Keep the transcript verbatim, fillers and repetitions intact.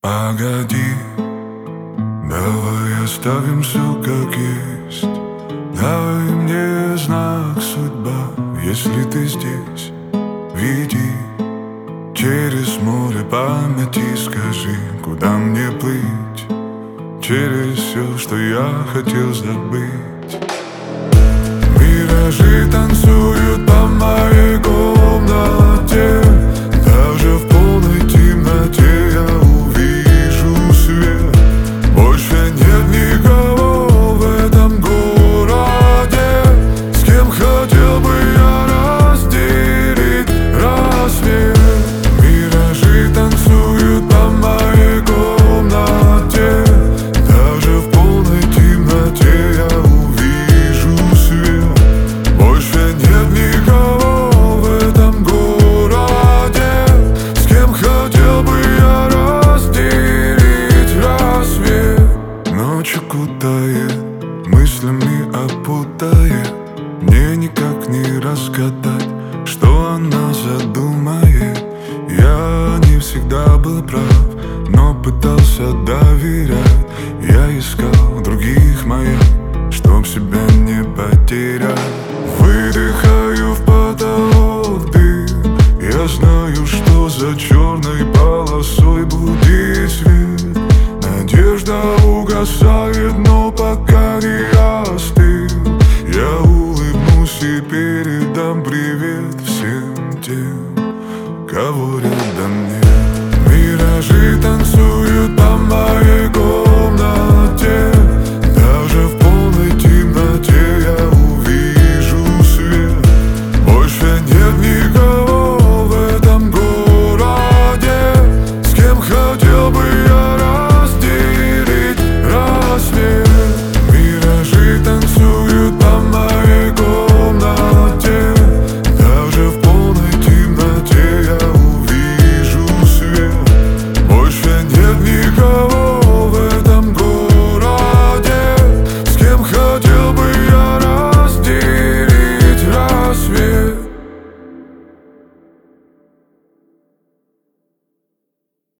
Погоди, давай оставим все как есть. Дай мне знак, судьба, если ты здесь. Веди через море памяти, скажи, куда мне плыть, через все, что я хотел забыть. Миражи танцуют по моей комнате. Даже в полной темноте я увижу свет. Больше нет никого в этом городе, с кем хотел бы я разделить рассвет. Миражи танцуют по моей комнате. Даже в полной темноте я увижу свет. Больше нет никого в этом городе, с кем хотел бы я разделить рассвет. Ночь окутает, мыслями опутает. Мне никак не разгадать, что она задумает. Я не всегда был прав, но пытался доверять. Я искал других моих, чтоб себя не потерять. Выдыхаю в потолок дым. Я знаю, что за черной полосой будет свет. Надежда угасает, но